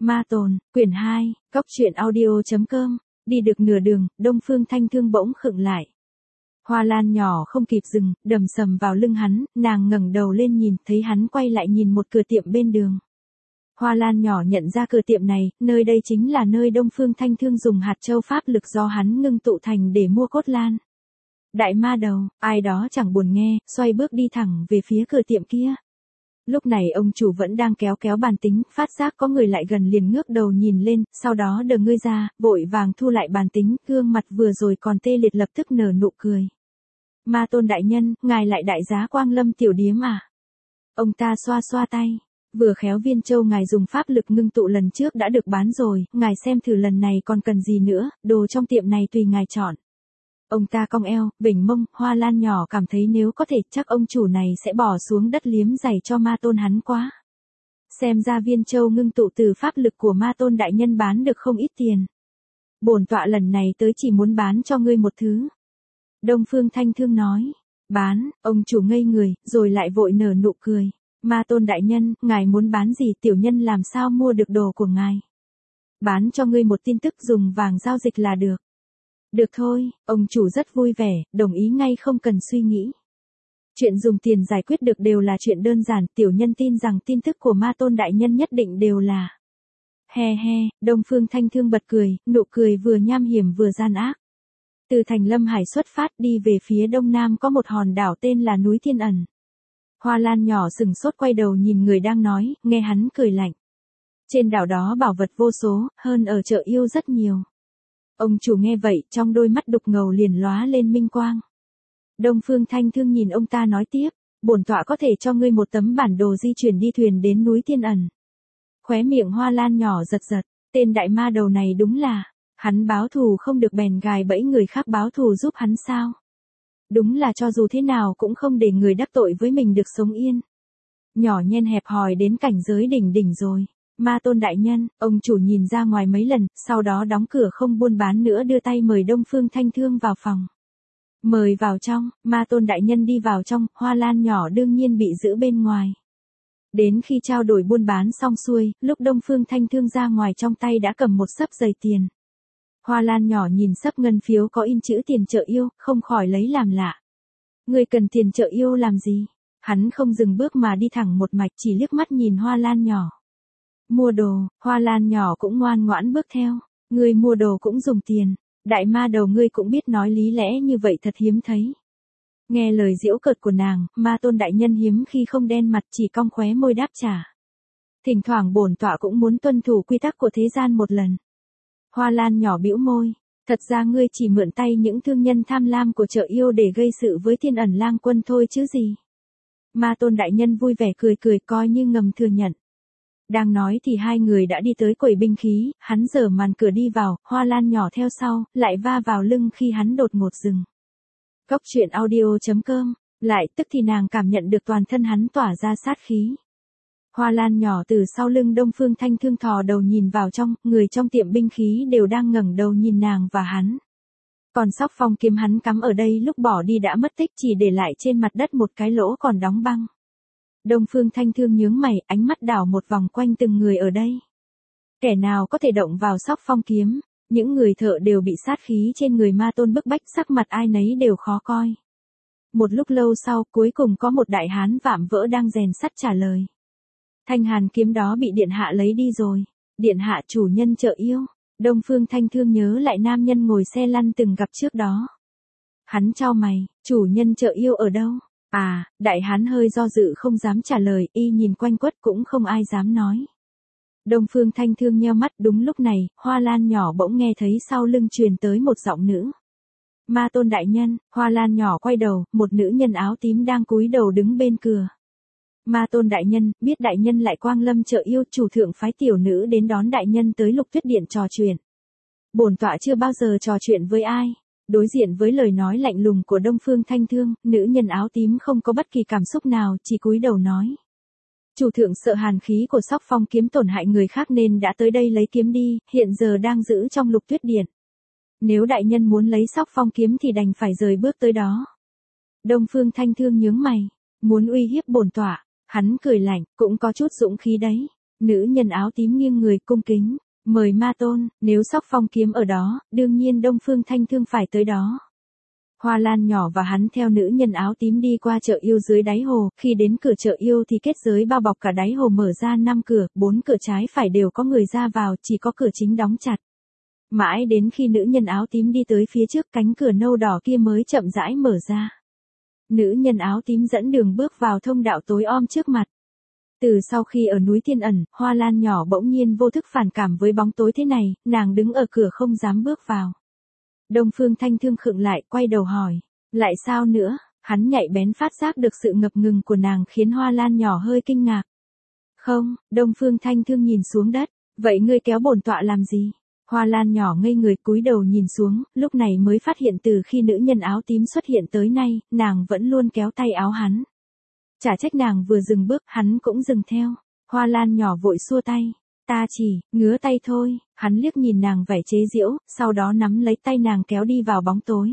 Ma Tồn, quyển 2, cóc truyện audio.com, đi được nửa đường, Đông Phương Thanh Thương bỗng khựng lại. Hoa Lan nhỏ không kịp dừng, đầm sầm vào lưng hắn, nàng ngẩng đầu lên nhìn, thấy hắn quay lại nhìn một cửa tiệm bên đường. Hoa Lan nhỏ nhận ra cửa tiệm này, nơi đây chính là nơi Đông Phương Thanh Thương dùng hạt châu pháp lực do hắn ngưng tụ thành để mua cốt lan. Đại ma đầu, ai đó chẳng buồn nghe, xoay bước đi thẳng về phía cửa tiệm kia. Lúc này ông chủ vẫn đang kéo bàn tính, phát giác có người lại gần liền ngước đầu nhìn lên, sau đó đờ ngươi ra, vội vàng thu lại bàn tính, gương mặt vừa rồi còn tê liệt lập tức nở nụ cười. Ma Tôn đại nhân, ngài lại đại giá Quang Lâm tiểu điếm à? Ông ta xoa xoa tay, vừa khéo viên châu ngài dùng pháp lực ngưng tụ lần trước đã được bán rồi, ngài xem thử lần này còn cần gì nữa, đồ trong tiệm này tùy ngài chọn. Ông ta cong eo, vểnh mông, Hoa Lan nhỏ cảm thấy nếu có thể chắc ông chủ này sẽ bỏ xuống đất liếm giày cho Ma Tôn hắn quá. Xem ra viên châu ngưng tụ từ pháp lực của Ma Tôn đại nhân bán được không ít tiền. Bổn tọa lần này tới chỉ muốn bán cho ngươi một thứ. Đông Phương Thanh Thương nói, bán, ông chủ ngây người, rồi lại vội nở nụ cười. Ma Tôn đại nhân, ngài muốn bán gì, tiểu nhân làm sao mua được đồ của ngài? Bán cho ngươi một tin tức, dùng vàng giao dịch là được. Được thôi, ông chủ rất vui vẻ, đồng ý ngay không cần suy nghĩ. Chuyện dùng tiền giải quyết được đều là chuyện đơn giản, tiểu nhân tin rằng tin tức của Ma Tôn đại nhân nhất định đều là. He he, Đông Phương Thanh Thương bật cười, nụ cười vừa nham hiểm vừa gian ác. Từ thành Lâm Hải xuất phát đi về phía đông nam có một hòn đảo tên là núi Thiên Ẩn. Hoa Lan nhỏ sừng sốt quay đầu nhìn người đang nói, nghe hắn cười lạnh. Trên đảo đó bảo vật vô số, hơn ở chợ yêu rất nhiều. Ông chủ nghe vậy, trong đôi mắt đục ngầu liền lóa lên minh quang. Đông Phương Thanh Thương nhìn ông ta nói tiếp, bổn tọa có thể cho ngươi một tấm bản đồ di chuyển đi thuyền đến núi Thiên Ẩn. Khóe miệng Hoa Lan nhỏ giật giật, tên đại ma đầu này đúng là, hắn báo thù không được bèn gài bẫy người khác báo thù giúp hắn sao? Đúng là cho dù thế nào cũng không để người đắc tội với mình được sống yên. Nhỏ nhen hẹp hòi đến cảnh giới đỉnh rồi. Ma Tôn đại nhân, ông chủ nhìn ra ngoài mấy lần, sau đó đóng cửa không buôn bán nữa đưa tay mời Đông Phương Thanh Thương vào phòng. Mời vào trong, Ma Tôn đại nhân đi vào trong, Hoa Lan nhỏ đương nhiên bị giữ bên ngoài. Đến khi trao đổi buôn bán xong xuôi, lúc Đông Phương Thanh Thương ra ngoài trong tay đã cầm một xấp giày tiền. Hoa Lan nhỏ nhìn xấp ngân phiếu có in chữ tiền chợ yêu, không khỏi lấy làm lạ. Người cần tiền chợ yêu làm gì? Hắn không dừng bước mà đi thẳng một mạch chỉ liếc mắt nhìn Hoa Lan nhỏ. Mua đồ, Hoa Lan nhỏ cũng ngoan ngoãn bước theo. Ngươi mua đồ cũng dùng tiền. Đại ma đầu ngươi cũng biết nói lý lẽ như vậy thật hiếm thấy. Nghe lời giễu cợt của nàng, Ma Tôn đại nhân hiếm khi không đen mặt chỉ cong khóe môi đáp trả. Thỉnh thoảng bổn tọa cũng muốn tuân thủ quy tắc của thế gian một lần. Hoa Lan nhỏ bĩu môi. Thật ra ngươi chỉ mượn tay những thương nhân tham lam của chợ yêu để gây sự với Thiên Ẩn lang quân thôi chứ gì. Ma Tôn đại nhân vui vẻ cười coi như ngầm thừa nhận. Đang nói thì hai người đã đi tới quầy binh khí, hắn giở màn cửa đi vào, Hoa Lan nhỏ theo sau, lại va vào lưng khi hắn đột ngột dừng. Cóc truyện audio.com, lại tức thì nàng cảm nhận được toàn thân hắn tỏa ra sát khí. Hoa Lan nhỏ từ sau lưng Đông Phương Thanh Thương thò đầu nhìn vào trong, người trong tiệm binh khí đều đang ngẩng đầu nhìn nàng và hắn. Còn sóc phong kiếm hắn cắm ở đây lúc bỏ đi đã mất tích chỉ để lại trên mặt đất một cái lỗ còn đóng băng. Đông Phương Thanh Thương nhướng mày, ánh mắt đảo một vòng quanh từng người ở đây. Kẻ nào có thể động vào sóc phong kiếm, những người thợ đều bị sát khí trên người Ma Tôn bức bách, sắc mặt ai nấy đều khó coi. Một lúc lâu sau, cuối cùng có một đại hán vạm vỡ đang rèn sắt trả lời. Thanh hàn kiếm đó bị điện hạ lấy đi rồi. Điện hạ chủ nhân chợ yêu. Đông Phương Thanh Thương nhớ lại nam nhân ngồi xe lăn từng gặp trước đó. Hắn chau mày, chủ nhân chợ yêu ở đâu? À, đại hán hơi do dự không dám trả lời, y nhìn quanh quất cũng không ai dám nói. Đông Phương Thanh Thương nheo mắt, đúng lúc này, Hoa Lan nhỏ bỗng nghe thấy sau lưng truyền tới một giọng nữ. Ma Tôn đại nhân, Hoa Lan nhỏ quay đầu, một nữ nhân áo tím đang cúi đầu đứng bên cửa. Ma Tôn đại nhân, biết đại nhân lại Quang Lâm chợ yêu, chủ thượng phái tiểu nữ đến đón đại nhân tới Lục Tuyết Điện trò chuyện. Bổn tọa chưa bao giờ trò chuyện với ai. Đối diện với lời nói lạnh lùng của Đông Phương Thanh Thương, nữ nhân áo tím không có bất kỳ cảm xúc nào, chỉ cúi đầu nói. Chủ thượng sợ hàn khí của sóc phong kiếm tổn hại người khác nên đã tới đây lấy kiếm đi, hiện giờ đang giữ trong Lục Tuyết Điện. Nếu đại nhân muốn lấy sóc phong kiếm thì đành phải rời bước tới đó. Đông Phương Thanh Thương nhướng mày, muốn uy hiếp bổn tọa. Hắn cười lạnh, cũng có chút dũng khí đấy. Nữ nhân áo tím nghiêng người cung kính, mời ma tôn, nếu Sóc Phong kiếm ở đó, đương nhiên Đông Phương Thanh Thương phải tới đó. Hoa Lan nhỏ và hắn theo nữ nhân áo tím đi qua chợ yêu dưới đáy hồ, khi đến cửa chợ yêu thì kết giới bao bọc cả đáy hồ mở ra 5 cửa, 4 cửa trái phải đều có người ra vào, chỉ có cửa chính đóng chặt. Mãi đến khi nữ nhân áo tím đi tới phía trước cánh cửa nâu đỏ kia mới chậm rãi mở ra. Nữ nhân áo tím dẫn đường bước vào thông đạo tối om trước mặt. Từ sau khi ở núi Thiên Ẩn, Hoa Lan nhỏ bỗng nhiên vô thức phản cảm với bóng tối thế này, nàng đứng ở cửa không dám bước vào. Đông Phương Thanh Thương khựng lại, quay đầu hỏi, lại sao nữa? Hắn nhạy bén phát giác được sự ngập ngừng của nàng khiến Hoa Lan nhỏ hơi kinh ngạc. Không, Đông Phương Thanh Thương nhìn xuống đất, vậy ngươi kéo bổn tọa làm gì? Hoa Lan nhỏ ngây người cúi đầu nhìn xuống, lúc này mới phát hiện từ khi nữ nhân áo tím xuất hiện tới nay, nàng vẫn luôn kéo tay áo hắn. Chả trách nàng vừa dừng bước, hắn cũng dừng theo. Hoa Lan nhỏ vội xua tay. Ta chỉ, ngứa tay thôi, hắn liếc nhìn nàng vẻ chế giễu, sau đó nắm lấy tay nàng kéo đi vào bóng tối.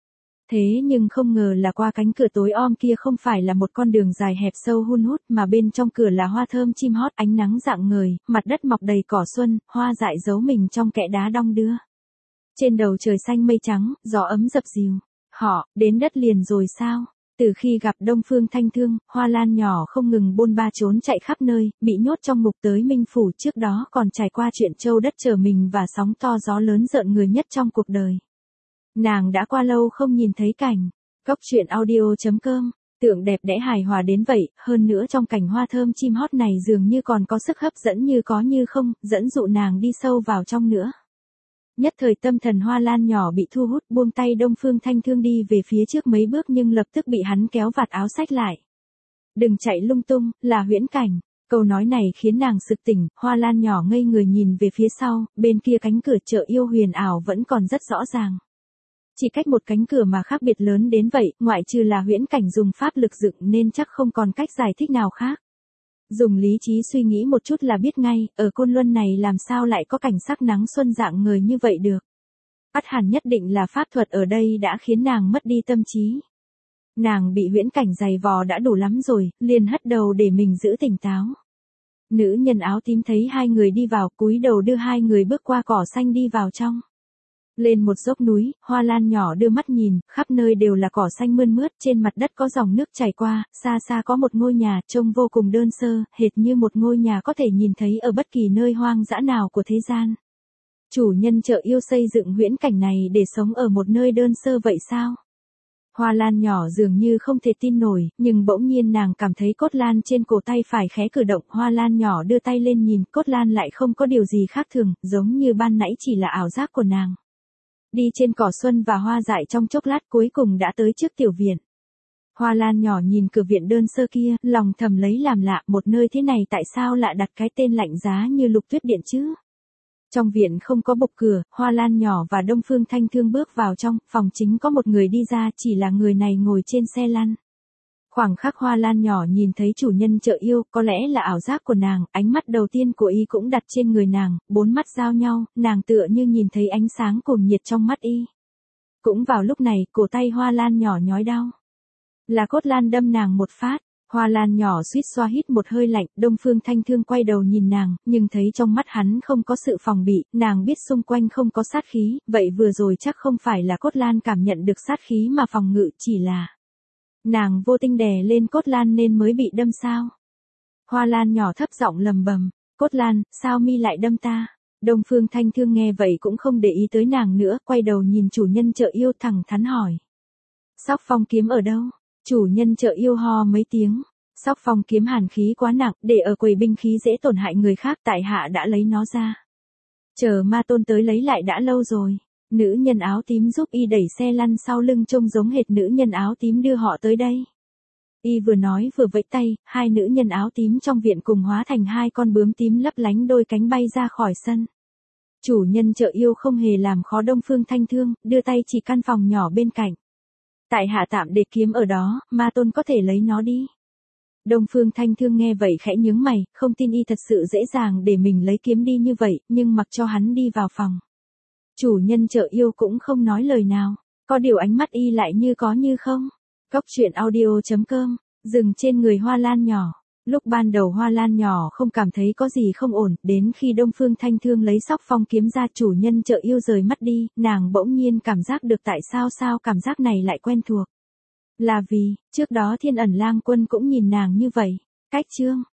Thế nhưng không ngờ là qua cánh cửa tối om kia không phải là một con đường dài hẹp sâu hun hút mà bên trong cửa là hoa thơm chim hót ánh nắng rạng ngời, mặt đất mọc đầy cỏ xuân, hoa dại giấu mình trong kẽ đá đong đưa. Trên đầu trời xanh mây trắng, gió ấm dập dìu. Họ, đến đất liền rồi sao? Từ khi gặp Đông Phương Thanh Thương, Hoa Lan nhỏ không ngừng bôn ba trốn chạy khắp nơi, bị nhốt trong ngục tới Minh Phủ trước đó còn trải qua chuyện châu đất trở mình và sóng to gió lớn rợn người nhất trong cuộc đời. Nàng đã qua lâu không nhìn thấy cảnh. Góc truyện audio.com, tưởng đẹp đẽ hài hòa đến vậy, hơn nữa trong cảnh hoa thơm chim hót này dường như còn có sức hấp dẫn như có như không, dẫn dụ nàng đi sâu vào trong nữa. Nhất thời tâm thần Hoa Lan nhỏ bị thu hút, buông tay Đông Phương Thanh Thương đi về phía trước mấy bước nhưng lập tức bị hắn kéo vạt áo xách lại. Đừng chạy lung tung, là huyễn cảnh. Câu nói này khiến nàng sực tỉnh, Hoa Lan nhỏ ngây người nhìn về phía sau, bên kia cánh cửa chợ yêu huyền ảo vẫn còn rất rõ ràng. Chỉ cách một cánh cửa mà khác biệt lớn đến vậy, ngoại trừ là huyễn cảnh dùng pháp lực dựng nên chắc không còn cách giải thích nào khác. Dùng lý trí suy nghĩ một chút là biết ngay, ở Côn Luân này làm sao lại có cảnh sắc nắng xuân rạng ngời như vậy được. Ắt hẳn nhất định là pháp thuật ở đây đã khiến nàng mất đi tâm trí. Nàng bị huyễn cảnh dày vò đã đủ lắm rồi, liền hất đầu để mình giữ tỉnh táo. Nữ nhân áo tím thấy hai người đi vào, cúi đầu đưa hai người bước qua cỏ xanh đi vào trong. Lên một dốc núi, Hoa Lan nhỏ đưa mắt nhìn, khắp nơi đều là cỏ xanh mơn mướt, trên mặt đất có dòng nước chảy qua, xa xa có một ngôi nhà, trông vô cùng đơn sơ, hệt như một ngôi nhà có thể nhìn thấy ở bất kỳ nơi hoang dã nào của thế gian. Chủ nhân chợ yêu xây dựng huyễn cảnh này để sống ở một nơi đơn sơ vậy sao? Hoa Lan nhỏ dường như không thể tin nổi, nhưng bỗng nhiên nàng cảm thấy cốt lan trên cổ tay phải khẽ cử động. Hoa Lan nhỏ đưa tay lên nhìn, cốt lan lại không có điều gì khác thường, giống như ban nãy chỉ là ảo giác của nàng. Đi trên cỏ xuân và hoa dại trong chốc lát cuối cùng đã tới trước tiểu viện. Hoa Lan nhỏ nhìn cửa viện đơn sơ kia, lòng thầm lấy làm lạ, một nơi thế này tại sao lại đặt cái tên lạnh giá như Lục Tuyết Điện chứ? Trong viện không có bục cửa, Hoa Lan nhỏ và Đông Phương Thanh Thương bước vào trong, phòng chính có một người đi ra, chỉ là người này ngồi trên xe lăn. Khoảng khắc Hoa Lan nhỏ nhìn thấy chủ nhân chợ yêu, có lẽ là ảo giác của nàng, ánh mắt đầu tiên của y cũng đặt trên người nàng, bốn mắt giao nhau, nàng tựa như nhìn thấy ánh sáng cuồng nhiệt trong mắt y. Cũng vào lúc này, cổ tay Hoa Lan nhỏ nhói đau. Là cốt lan đâm nàng một phát. Hoa Lan nhỏ suýt xoa hít một hơi lạnh, Đông Phương Thanh Thương quay đầu nhìn nàng, nhưng thấy trong mắt hắn không có sự phòng bị, nàng biết xung quanh không có sát khí, vậy vừa rồi chắc không phải là cốt lan cảm nhận được sát khí mà phòng ngự, chỉ là nàng vô tình đè lên cốt lan nên mới bị đâm sao. Hoa Lan nhỏ thấp giọng lầm bầm, cốt lan, sao mi lại đâm ta? Đông Phương Thanh Thương nghe vậy cũng không để ý tới nàng nữa, quay đầu nhìn chủ nhân chợ yêu thẳng thắn hỏi. Sóc Phong kiếm ở đâu? Chủ nhân chợ yêu ho mấy tiếng. Sóc Phong kiếm hàn khí quá nặng, để ở quầy binh khí dễ tổn hại người khác, tại hạ đã lấy nó ra. Chờ ma tôn tới lấy lại đã lâu rồi. Nữ nhân áo tím giúp y đẩy xe lăn sau lưng trông giống hệt nữ nhân áo tím đưa họ tới đây. Y vừa nói vừa vẫy tay, hai nữ nhân áo tím trong viện cùng hóa thành hai con bướm tím lấp lánh đôi cánh bay ra khỏi sân. Chủ nhân chợ yêu không hề làm khó Đông Phương Thanh Thương, đưa tay chỉ căn phòng nhỏ bên cạnh. Tại hạ tạm để kiếm ở đó, ma tôn có thể lấy nó đi. Đông Phương Thanh Thương nghe vậy khẽ nhướng mày, không tin y thật sự dễ dàng để mình lấy kiếm đi như vậy, nhưng mặc cho hắn đi vào phòng. Chủ nhân chợ yêu cũng không nói lời nào, có điều ánh mắt y lại như có như không. Góc truyện audio.com, dừng trên người Hoa Lan nhỏ. Lúc ban đầu Hoa Lan nhỏ không cảm thấy có gì không ổn, đến khi Đông Phương Thanh Thương lấy Sóc Phong kiếm ra chủ nhân chợ yêu rời mắt đi, nàng bỗng nhiên cảm giác được tại sao cảm giác này lại quen thuộc. Là vì, trước đó Thiên Ẩn Lang Quân cũng nhìn nàng như vậy. Cách chương